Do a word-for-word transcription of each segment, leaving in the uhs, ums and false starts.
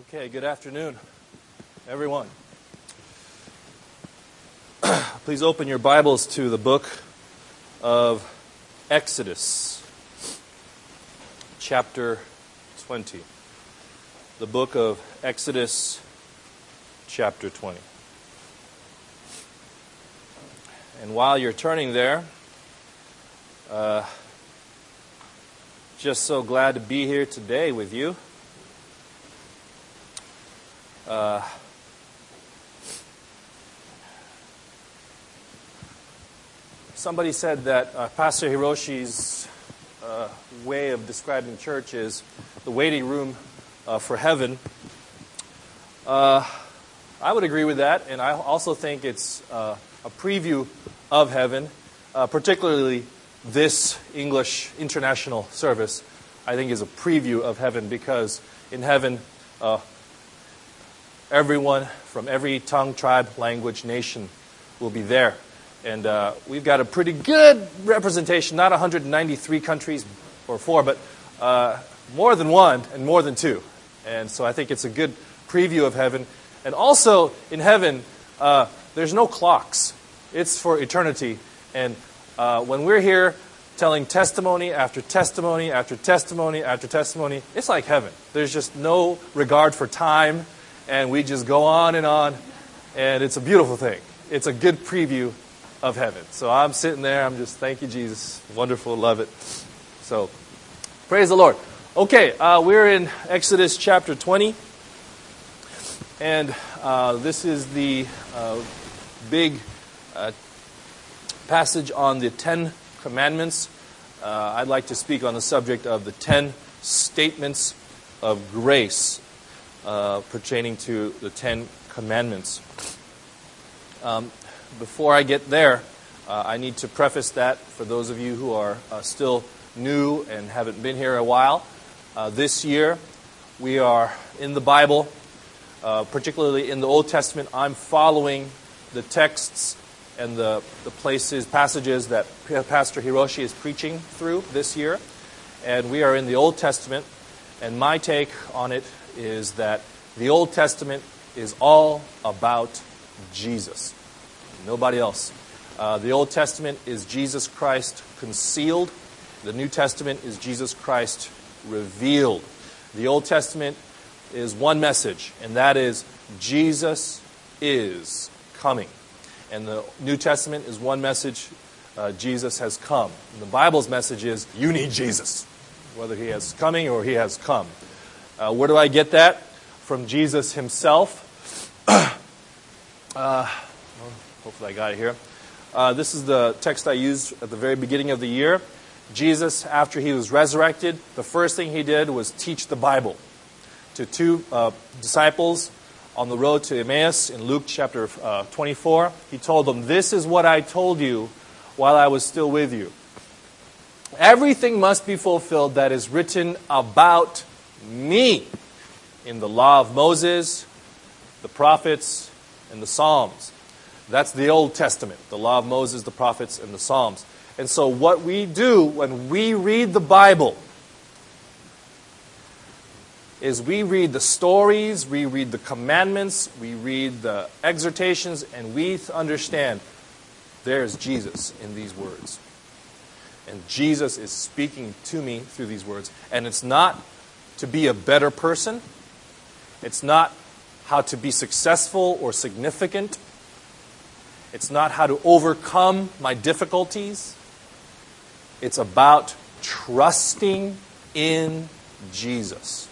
Okay, good afternoon, everyone. Please open your Bibles to the book of Exodus, chapter twenty. The book of Exodus, chapter twenty. And while you're turning there, uh, just so glad to be here today with you. Uh, somebody said that uh, Pastor Hiroshi's uh, way of describing church is the waiting room uh, for heaven. Uh, I would agree with that, and I also think it's uh, a preview of heaven, uh, particularly this English international service, I think is a preview of heaven, because in heaven, uh, everyone from every tongue, tribe, language, nation will be there. And uh, we've got a pretty good representation, not one hundred ninety-three countries or four, but uh, more than one and more than two. And so I think it's a good preview of heaven. And also in heaven, uh, there's no clocks. It's for eternity. And uh, when we're here telling testimony after testimony after testimony after testimony, it's like heaven. There's just no regard for time. And we just go on and on, and it's a beautiful thing. It's a good preview of heaven. So I'm sitting there, I'm just, thank you, Jesus. Wonderful, love it. So, praise the Lord. Okay, uh, we're in Exodus chapter twenty, and uh, this is the uh, big uh, passage on the Ten Commandments. Uh, I'd like to speak on the subject of the Ten Statements of Grace. Uh, pertaining to the Ten Commandments. Um, before I get there, uh, I need to preface that for those of you who are uh, still new and haven't been here a while. Uh, this year, we are in the Bible, uh, particularly in the Old Testament. I'm following the texts and the, the places, passages that Pastor Hiroshi is preaching through this year. And we are in the Old Testament, and my take on it is that the Old Testament is all about Jesus. Nobody else. Uh, the Old Testament is Jesus Christ concealed. The New Testament is Jesus Christ revealed. The Old Testament is one message, and that is Jesus is coming. And the New Testament is one message, uh, Jesus has come. And the Bible's message is you need Jesus, whether he has coming or he has come. Uh, where do I get that? From Jesus himself. uh, well, hopefully I got it here. Uh, this is the text I used at the very beginning of the year. Jesus, after he was resurrected, the first thing he did was teach the Bible to two uh, disciples on the road to Emmaus in Luke chapter uh, twenty-four. He told them, "This is what I told you while I was still with you. Everything must be fulfilled that is written about me in the law of Moses, the prophets, and the Psalms." That's the Old Testament, the law of Moses, the prophets, and the Psalms. And so what we do when we read the Bible is we read the stories, we read the commandments, we read the exhortations, and we understand there's Jesus in these words. And Jesus is speaking to me through these words. And it's not to be a better person. It's not how to be successful or significant. It's not how to overcome my difficulties. It's about trusting in Jesus.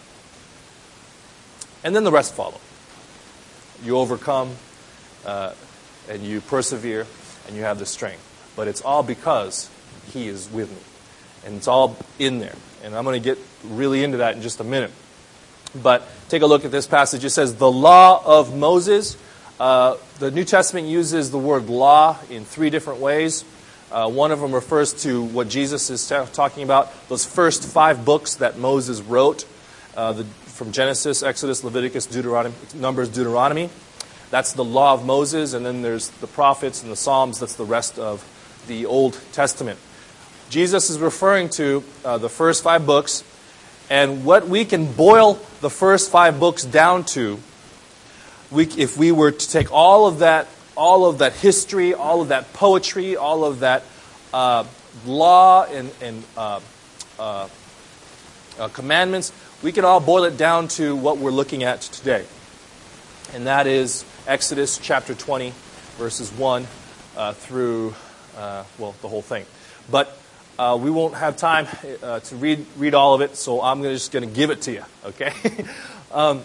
And then the rest follow. You overcome, uh, and you persevere, and you have the strength. But it's all because he is with me. And it's all in there. And I'm going to get really into that in just a minute. But take a look at this passage. It says, the law of Moses. Uh, the New Testament uses the word law in three different ways. Uh, one of them refers to what Jesus is ta- talking about, those first five books that Moses wrote, uh, the, from Genesis, Exodus, Leviticus, Deuteronomy, Numbers, Deuteronomy. That's the law of Moses. And then there's the prophets and the Psalms. That's the rest of the Old Testament. Jesus is referring to uh, the first five books, And what we can boil the first five books down to, we, if we were to take all of that, all of that history, all of that poetry, all of that uh, law and, and uh, uh, uh, commandments, we can all boil it down to what we're looking at today. And that is Exodus chapter twenty, verses one uh, through, uh, well, the whole thing. But uh, we won't have time uh, to read read all of it, so I'm gonna, just going to give it to you, okay? um,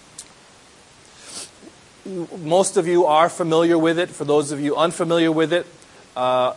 most of you are familiar with it. For those of you unfamiliar with it, uh,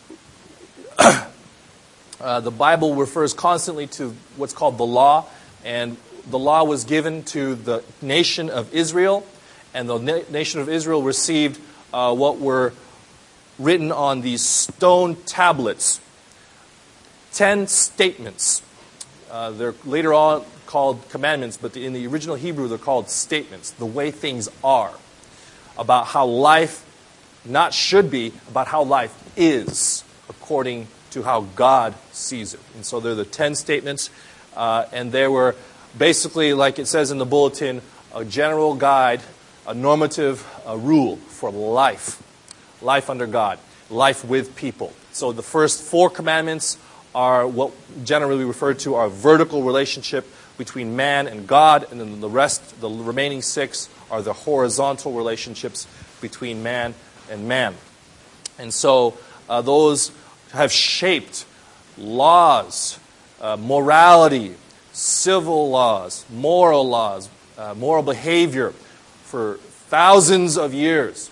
uh, the Bible refers constantly to what's called the law, and the law was given to the nation of Israel, and the na- nation of Israel received uh, what were written on these stone tablets. Ten statements. Uh, they're later on called commandments, but in the original Hebrew they're called statements, the way things are, about how life not should be, about how life is, according to how God sees it. And so they're the ten statements, uh, and they were basically, like it says in the bulletin, a general guide, a normative uh, rule for life, life under God, life with people. So the first four commandments are what generally referred to are vertical relationship between man and God, and then the rest, the remaining six, are the horizontal relationships between man and man. And so uh, those have shaped laws, uh, morality, civil laws, moral laws, uh, moral behavior for thousands of years.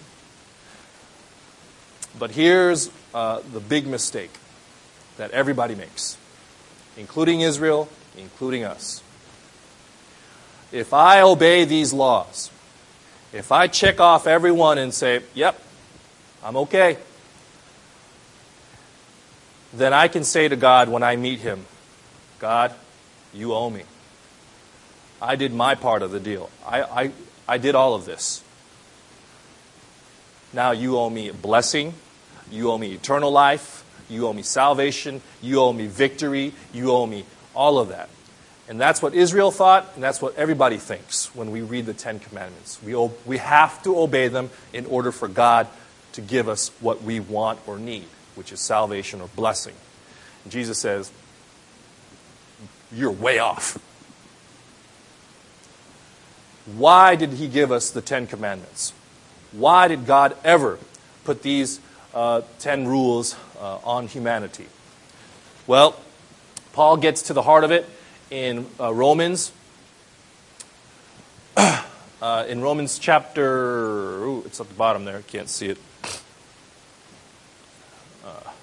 But here's uh, the big mistake that everybody makes, including Israel, including us. If I obey these laws, if I check off every one and say, yep, I'm okay, then I can say to God when I meet Him, God, you owe me. I did my part of the deal. I, I, I did all of this. Now you owe me a blessing. You owe me eternal life. You owe me salvation. You owe me victory. You owe me all of that. And that's what Israel thought, and that's what everybody thinks when we read the Ten Commandments. We, o- we have to obey them in order for God to give us what we want or need, which is salvation or blessing. And Jesus says, you're way off. Why did He give us the Ten Commandments? Why did God ever put these uh, ten rules uh, on humanity? Well, Paul gets to the heart of it in uh, Romans. uh, in Romans chapter, ooh, it's at the bottom there, can't see it. Uh,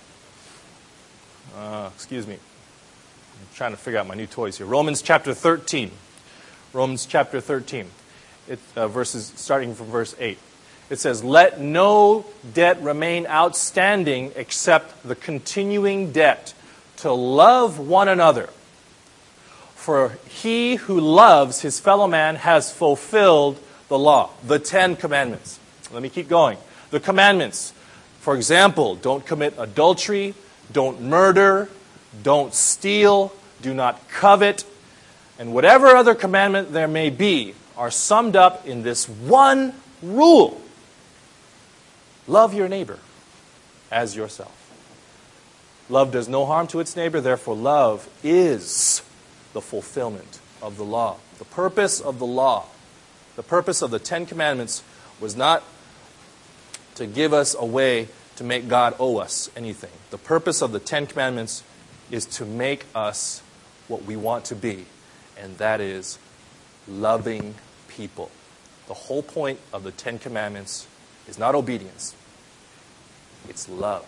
uh, excuse me. I'm trying to figure out my new toys here. Romans chapter thirteen. Romans chapter thirteen. It, uh, verses starting from verse eight. It says, let no debt remain outstanding except the continuing debt to love one another. For he who loves his fellow man has fulfilled the law, the Ten Commandments. Let me keep going. The commandments, for example, don't commit adultery, don't murder, don't steal, do not covet, and whatever other commandment there may be are summed up in this one rule. Love your neighbor as yourself. Love does no harm to its neighbor, therefore love is the fulfillment of the law. The purpose of the law, the purpose of the Ten Commandments was not to give us a way to make God owe us anything. The purpose of the Ten Commandments is to make us what we want to be, and that is loving people. The whole point of the Ten Commandments is not obedience. It's love.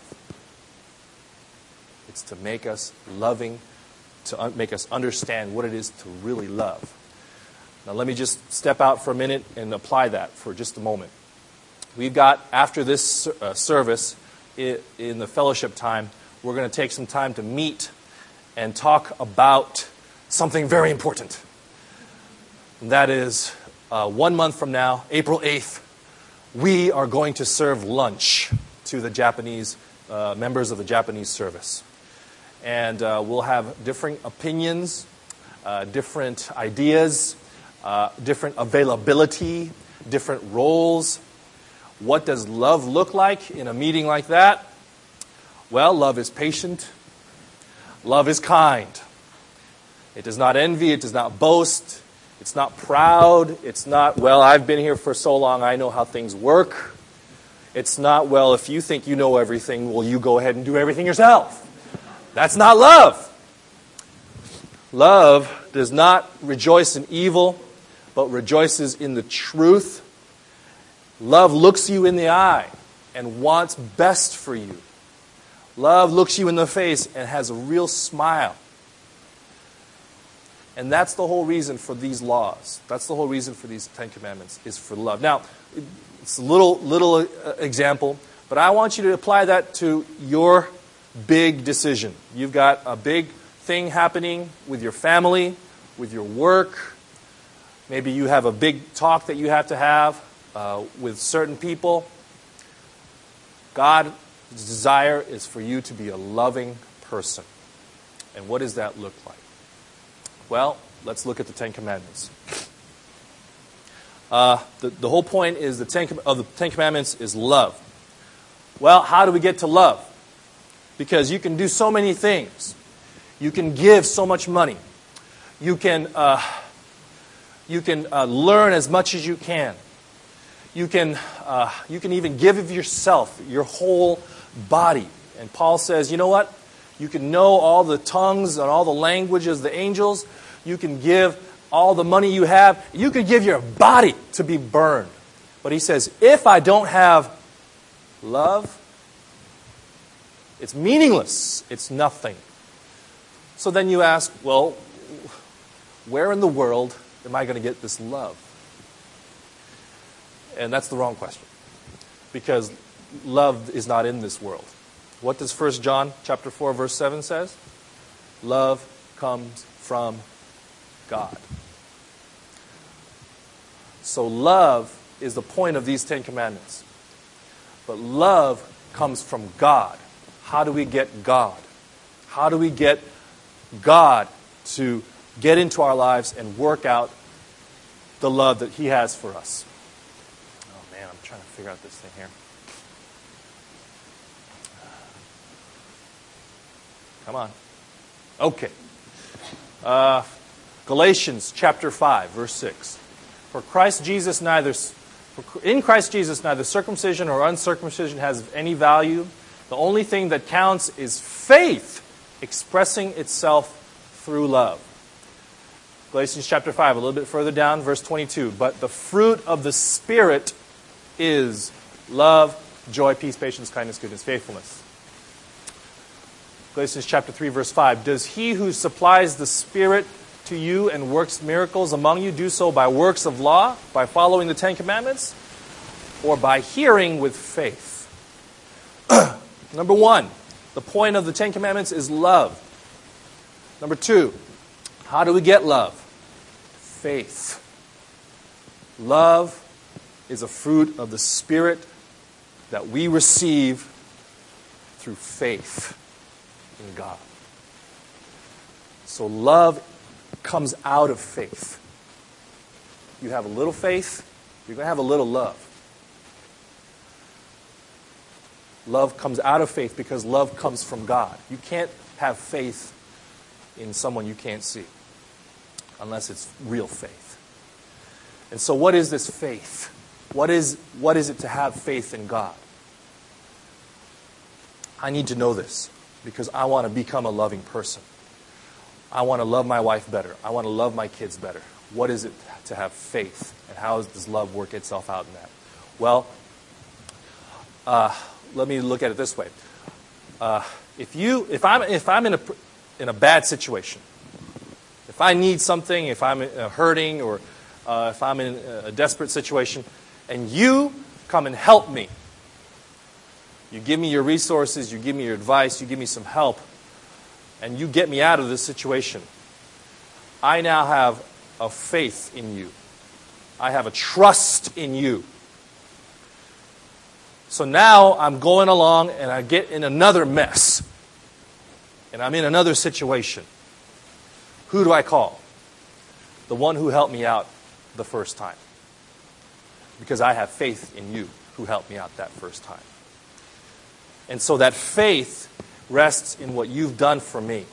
It's to make us loving, to un- make us understand what it is to really love. Now let me just step out for a minute and apply that for just a moment. We've got, after this uh, service, I- in the fellowship time, we're going to take some time to meet and talk about something very important. And that is, uh, one month from now, April eighth, we are going to serve lunch to the Japanese uh, members of the Japanese service. And uh, we'll have differing opinions uh, different ideas, uh, different availability, different roles. What does love look like in a meeting like that? Well, love is patient. Love is kind. It does not envy. It does not boast. It's not proud. It's not, well, I've been here for so long, I know how things work. It's not, well, if you think you know everything, well, you go ahead and do everything yourself. That's not love. Love does not rejoice in evil, but rejoices in the truth. Love looks you in the eye and wants best for you. Love looks you in the face and has a real smile. And that's the whole reason for these laws. That's the whole reason for these Ten Commandments, is for love. Now, it's a little, little example, but I want you to apply that to your big decision. You've got a big thing happening with your family, with your work. Maybe you have a big talk that you have to have uh, with certain people. God's desire is for you to be a loving person. And what does that look like? Well, let's look at the Ten Commandments. Uh, the, the whole point is the Ten, of the Ten Commandments is love. Well, how do we get to love? Because you can do so many things. You can give so much money. You can uh, you can uh, learn as much as you can. You can uh, you can even give of yourself, your whole body. And Paul says, you know what? You can know all the tongues and all the languages of the angels. You can give all the money you have. You could give your body to be burned. But he says, if I don't have love, it's meaningless. It's nothing. So then you ask, well, where in the world am I going to get this love? And that's the wrong question. Because love is not in this world. What does First John chapter four, verse seven says? Love comes from God. So love is the point of these Ten Commandments. But love comes from God. How do we get God? How do we get God to get into our lives and work out the love that He has for us? Oh man, I'm trying to figure out this thing here. Come on. Okay. Uh, Galatians chapter five, verse six. For Christ Jesus neither, in Christ Jesus neither circumcision or uncircumcision has any value. The only thing that counts is faith expressing itself through love. Galatians chapter five, a little bit further down, verse twenty-two. But the fruit of the Spirit is love, joy, peace, patience, kindness, goodness, faithfulness. Galatians chapter three, verse five. Does he who supplies the Spirit to you and works miracles among you do so by works of law, by following the Ten Commandments, or by hearing with faith? Number one, the point of the Ten Commandments is love. Number two, how do we get love? Faith. Love is a fruit of the Spirit that we receive through faith in God. So love comes out of faith. You have a little faith, you're going to have a little love. Love comes out of faith because love comes from God. You can't have faith in someone you can't see unless it's real faith. And so what is this faith? What is, what is it to have faith in God? I need to know this because I want to become a loving person. I want to love my wife better. I want to love my kids better. What is it to have faith? And how does love work itself out in that? Well, uh, let me look at it this way. Uh, if you, if I'm, if I'm in a, in a bad situation, if I need something, if I'm uh, hurting, or uh, if I'm in a desperate situation, and you come and help me, you give me your resources, you give me your advice, you give me some help, and you get me out of this situation, I now have a faith in you. I have a trust in you. So now I'm going along and I get in another mess. And I'm in another situation. Who do I call? the one who helped me out the first time. Because I have faith in you who helped me out that first time. And so that faith rests in what you've done for me.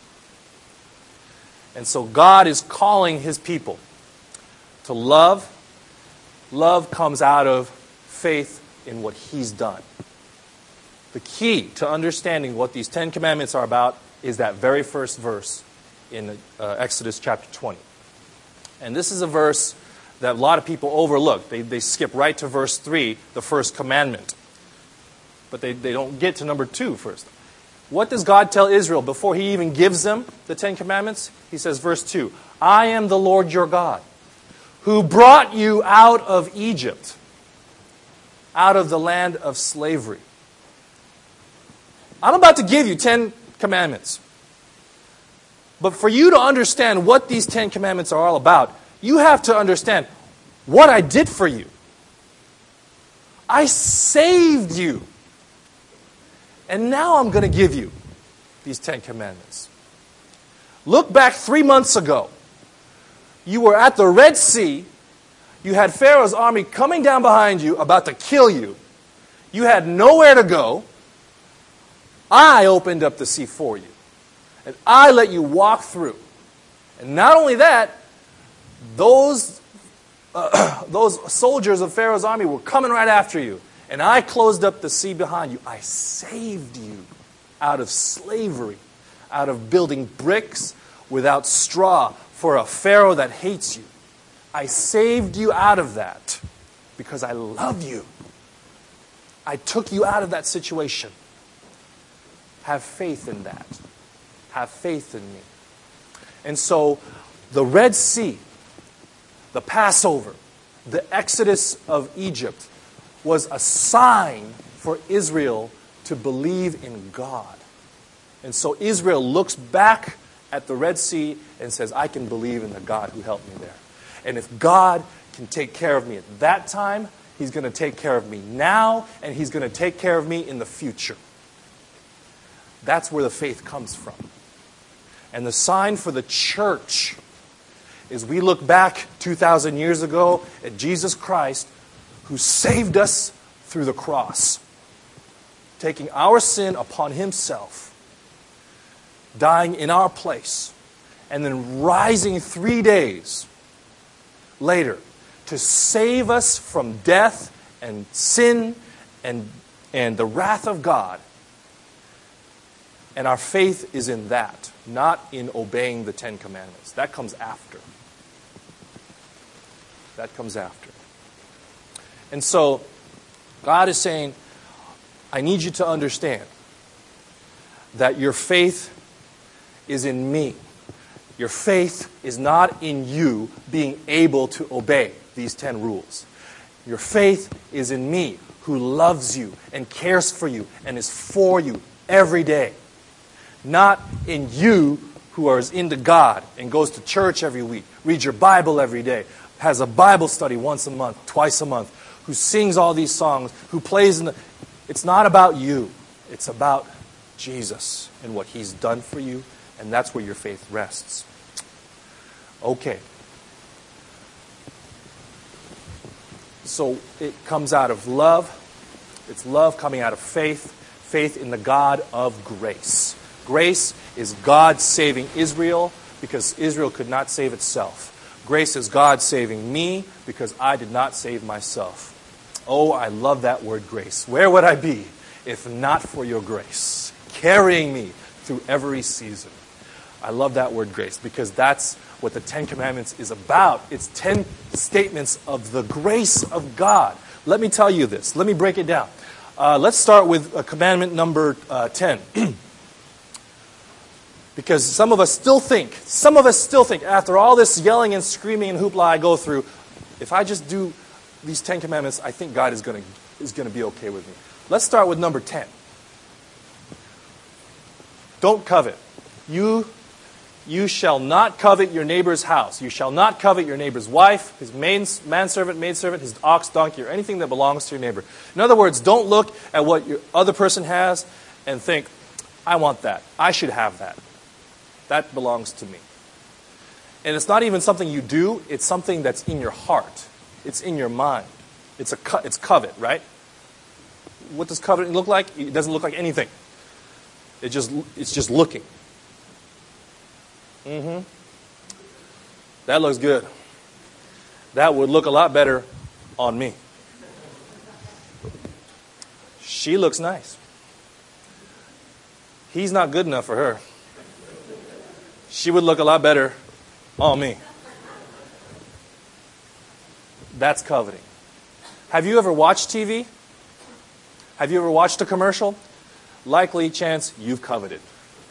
And so God is calling his people to love. Love comes out of faith in what he's done. The key to understanding what these Ten Commandments are about is that very first verse in uh, Exodus chapter twenty. And this is a verse that a lot of people overlook. They, they skip right to verse three, the first commandment. But they, they don't get to number two first. What does God tell Israel before he even gives them the Ten Commandments? He says, verse two, I am the Lord your God, who brought you out of Egypt, out of the land of slavery. I'm about to give you Ten Commandments. But for you to understand what these Ten Commandments are all about, you have to understand what I did for you. I saved you. And now I'm going to give you these Ten Commandments. Look back three months ago. You were at the Red Sea. You had Pharaoh's army coming down behind you, about to kill you. You had nowhere to go. I opened up the sea for you. And I let you walk through. And not only that, those, uh, those soldiers of Pharaoh's army were coming right after you. And I closed up the sea behind you. I saved you out of slavery, out of building bricks without straw for a Pharaoh that hates you. I saved you out of that because I love you. I took you out of that situation. Have faith in that. Have faith in me. And so the Red Sea, the Passover, the Exodus of Egypt was a sign for Israel to believe in God. And so Israel looks back at the Red Sea and says, I can believe in the God who helped me there. And if God can take care of me at that time, he's going to take care of me now, and he's going to take care of me in the future. That's where the faith comes from. And the sign for the church is we look back two thousand years ago at Jesus Christ, who saved us through the cross, taking our sin upon himself, dying in our place, and then rising three days later to save us from death and sin and, and the wrath of God. And our faith is in that, not in obeying the Ten Commandments. That comes after. That comes after. And so, God is saying, I need you to understand that your faith is in me. Your faith is not in you being able to obey these ten rules. Your faith is in me, who loves you and cares for you and is for you every day. Not in you, who are into God and goes to church every week, reads your Bible every day, has a Bible study once a month, twice a month, who sings all these songs, who plays in the... It's not about you. It's about Jesus and what he's done for you, and that's where your faith rests. Okay. So it comes out of love. It's love coming out of faith. Faith in the God of grace. Grace is God saving Israel because Israel could not save itself. Grace is God saving me because I did not save myself. Oh, I love that word grace. Where would I be if not for your grace, carrying me through every season? I love that word grace because that's what the Ten Commandments is about. It's ten statements of the grace of God. Let me tell you this. Let me break it down. Uh, let's start with uh, commandment number uh, ten. Because some of us still think, some of us still think, after all this yelling and screaming and hoopla I go through, if I just do these Ten Commandments, I think God is going to is going to be okay with me. Let's start with number ten. Don't covet. You, you shall not covet your neighbor's house. You shall not covet your neighbor's wife, his main, manservant, maidservant, his ox, donkey, or anything that belongs to your neighbor. In other words, don't look at what your other person has and think, I want that. I should have that. That belongs to me. And it's not even something you do, it's something that's in your heart. It's in your mind. It's a co- it's covet, right? What does coveting look like? It doesn't look like anything. It just it's just looking. Mm-hmm. That looks good. That would look a lot better on me. She looks nice. He's not good enough for her. She would look a lot better on me. That's coveting. Have you ever watched T V? Have you ever watched a commercial? Likely chance you've coveted.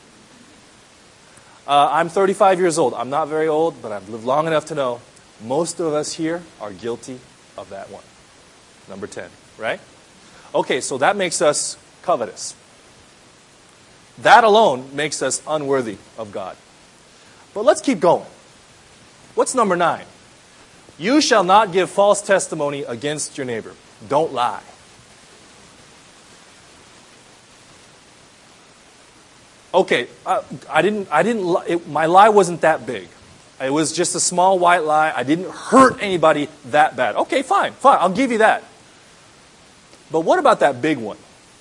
Uh, I'm thirty-five years old. I'm not very old, but I've lived long enough to know most of us here are guilty of that one. Number ten, right? Okay, so that makes us covetous. That alone makes us unworthy of God. But let's keep going. What's number nine? You shall not give false testimony against your neighbor. Don't lie. Okay, uh, I didn't. I didn't. Li- it, my lie wasn't that big. It was just a small white lie. I didn't hurt anybody that bad. Okay, fine, fine. I'll give you that. But what about that big one?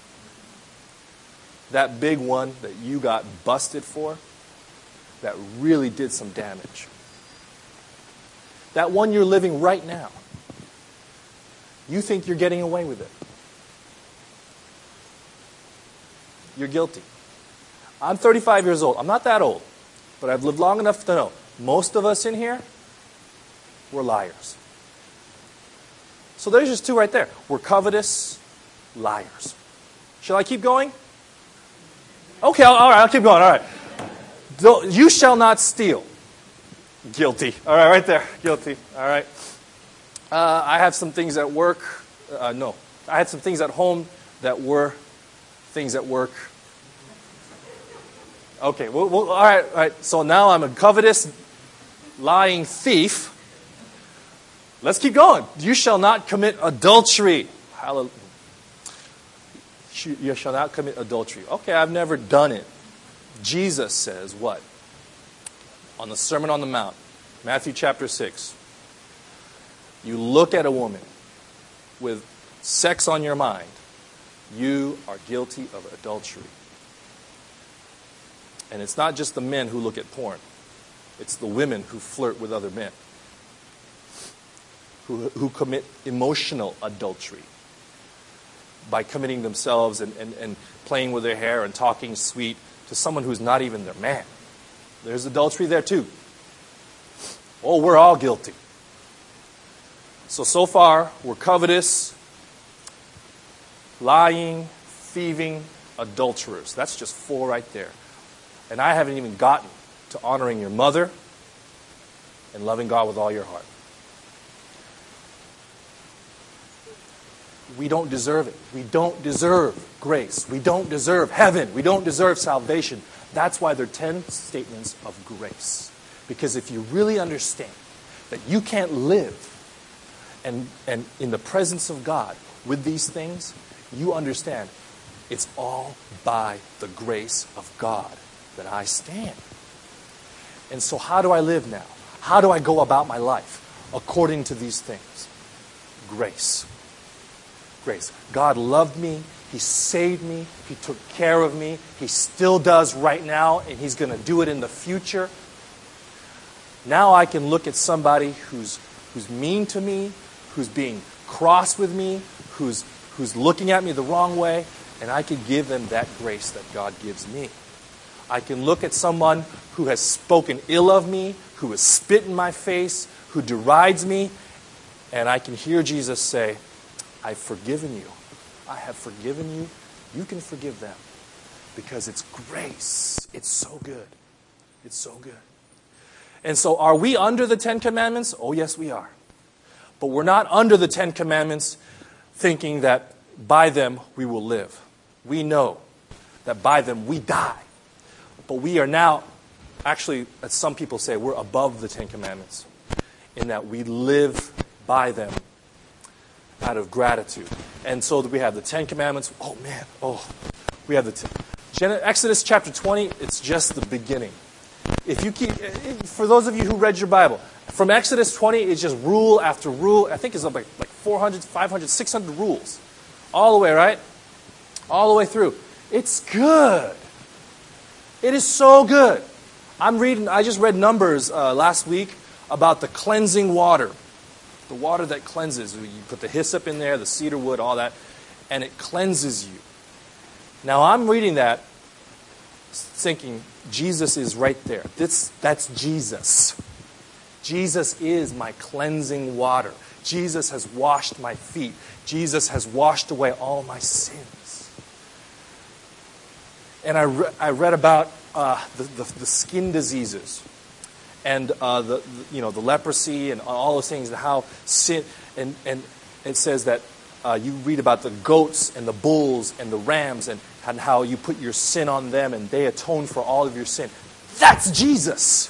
That big one that you got busted for? That really did some damage. That one you're living right now. You think you're getting away with it. You're guilty. I'm thirty-five years old. I'm not that old, but I've lived long enough to know most of us in here, we're liars. So there's just two right there. We're covetous liars. Shall I keep going? Okay, all right, I'll keep going. All right. Don't, you shall not steal. Guilty. All right, right there. Guilty. All right. Uh, I have some things at work. Uh, no. I had some things at home that were things at work. Okay, well, well, all right, all right. So now I'm a covetous, lying thief. Let's keep going. You shall not commit adultery. Hallelujah. You shall not commit adultery. Okay, I've never done it. Jesus says what? On the Sermon on the Mount, Matthew chapter six. You look at a woman with sex on your mind, you are guilty of adultery. And it's not just the men who look at porn. It's the women who flirt with other men. Who, who commit emotional adultery by committing themselves and, and, and playing with their hair and talking sweet to someone who's not even their man. There's adultery there too. Oh, we're all guilty. So, so far, we're covetous, lying, thieving, adulterers. That's just four right there. And I haven't even gotten to honoring your mother and loving God with all your heart. We don't deserve it. We don't deserve grace. We don't deserve heaven. We don't deserve salvation. That's why there are ten statements of grace. Because if you really understand that you can't live and, and in the presence of God with these things, you understand it's all by the grace of God that I stand. And so how do I live now? How do I go about my life according to these things? Grace. Grace. God loved me. He saved me. He took care of me. He still does right now, and He's going to do it in the future. Now I can look at somebody who's who's mean to me, who's being cross with me, who's who's looking at me the wrong way, and I can give them that grace that God gives me. I can look at someone who has spoken ill of me, who has spit in my face, who derides me, and I can hear Jesus say, I've forgiven you. I have forgiven you. You can forgive them. Because it's grace. It's so good. It's so good. And so are we under the Ten Commandments? Oh, yes, we are. But we're not under the Ten Commandments thinking that by them we will live. We know that by them we die. But we are now, actually, as some people say, we're above the Ten Commandments in that we live by them out of gratitude. And so we have the Ten Commandments. Oh, man. Oh, we have the ten. Exodus chapter twenty, it's just the beginning. If you keep, for those of you who read your Bible, from Exodus twenty, it's just rule after rule. I think it's like, like four hundred, five hundred, six hundred rules. All the way, right? All the way through. It's good. It is so good. I'm reading, I just read Numbers uh, last week about the cleansing water. The water that cleanses. You put the hyssop in there, the cedar wood, all that, and it cleanses you. Now I'm reading that thinking, Jesus is right there. This, that's Jesus. Jesus is my cleansing water. Jesus has washed my feet. Jesus has washed away all my sins. And I, re- I read about uh, the, the, the skin diseases and uh, the, the you know the leprosy and all those things and how sin and and it says that uh, you read about the goats and the bulls and the rams and, and how you put your sin on them and they atone for all of your sin. That's Jesus.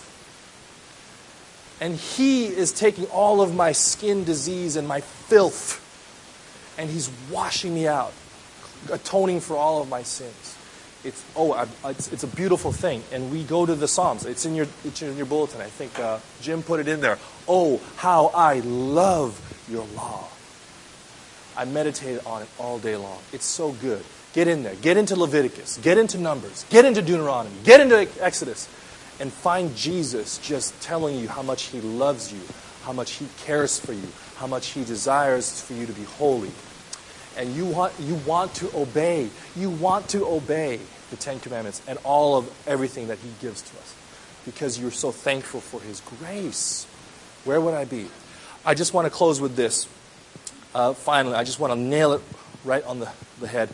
And He is taking all of my skin disease and my filth and He's washing me out, atoning for all of my sins. It's oh, I, it's, it's a beautiful thing. And we go to the Psalms. It's in your it's in your bulletin. I think uh, Jim put it in there. Oh, how I love your law. I meditate on it all day long. It's so good. Get in there. Get into Leviticus. Get into Numbers. Get into Deuteronomy. Get into Exodus. And find Jesus just telling you how much He loves you, how much He cares for you, how much He desires for you to be holy. And you want you want to obey. You want to obey the Ten Commandments and all of everything that He gives to us because you're so thankful for His grace. Where would I be? I just want to close with this. Uh, finally, I just want to nail it right on the, the head.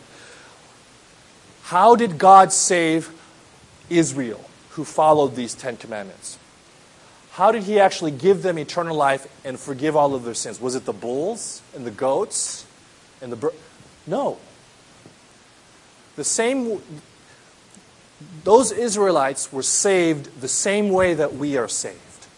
How did God save Israel who followed these Ten Commandments? How did He actually give them eternal life and forgive all of their sins? Was it the bulls and the goats and the birds? No. The same, those Israelites were saved the same way that we are saved.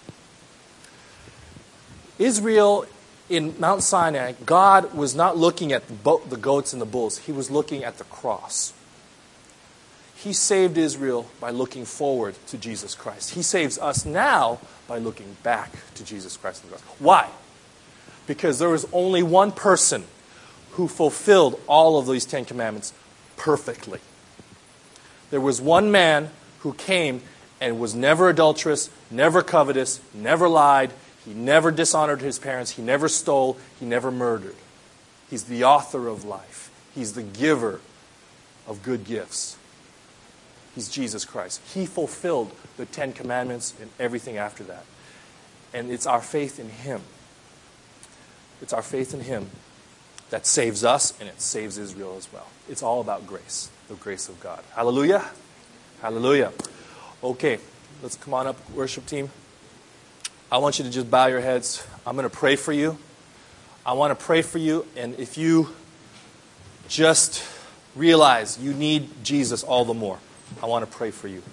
Israel in Mount Sinai, God was not looking at the, bo- the goats and the bulls. He was looking at the cross. He saved Israel by looking forward to Jesus Christ. He saves us now by looking back to Jesus Christ and the cross. Why? Because there was only one person who fulfilled all of these Ten Commandments perfectly. There was one man who came and was never adulterous, never covetous, never lied. He never dishonored his parents. He never stole. He never murdered. He's the author of life. He's the giver of good gifts. He's Jesus Christ. He fulfilled the Ten Commandments and everything after that. And it's our faith in Him. It's our faith in Him that saves us and it saves Israel as well. It's all about grace, the grace of God. Hallelujah. Hallelujah. Okay, let's come on up, worship team. I want you to just bow your heads. I'm going to pray for you. I want to pray for you, and if you just realize you need Jesus all the more, I want to pray for you.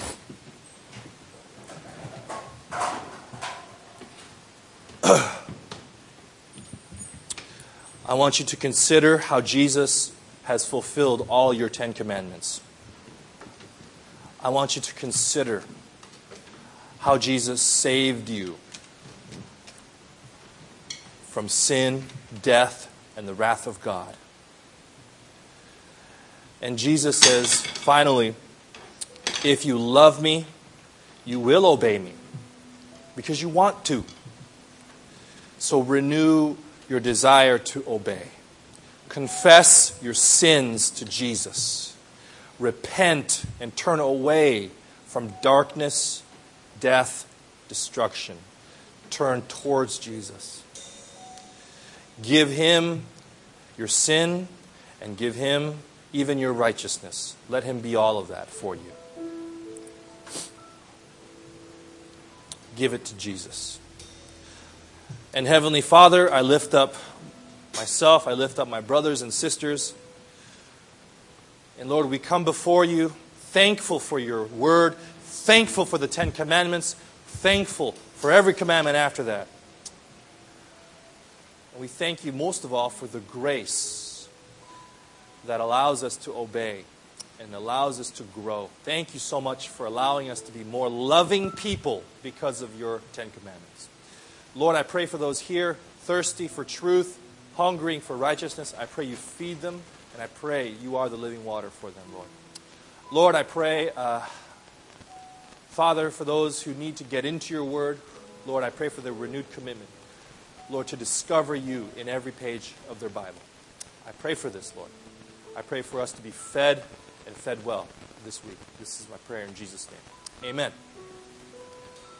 I want you to consider how Jesus has fulfilled all your Ten Commandments. I want you to consider how Jesus saved you from sin, death, and the wrath of God. And Jesus says, finally, if you love me, you will obey me because you want to. So renew your desire to obey. Confess your sins to Jesus. Repent and turn away from darkness, death, destruction. Turn towards Jesus. Give Him your sin and give Him even your righteousness. Let Him be all of that for you. Give it to Jesus. And Heavenly Father, I lift up myself, I lift up my brothers and sisters. And Lord, we come before you thankful for your word, thankful for the Ten Commandments, thankful for every commandment after that. And we thank you most of all for the grace that allows us to obey. and allows us to grow. Thank you so much for allowing us to be more loving people because of your Ten Commandments. Lord, I pray for those here thirsty for truth, hungering for righteousness. I pray you feed them, and I pray you are the living water for them, Lord. Lord, I pray, uh, Father, for those who need to get into your word, Lord, I pray for their renewed commitment, Lord, to discover you in every page of their Bible. I pray for this, Lord. I pray for us to be fed and fed well this week. This is my prayer in Jesus' name. Amen.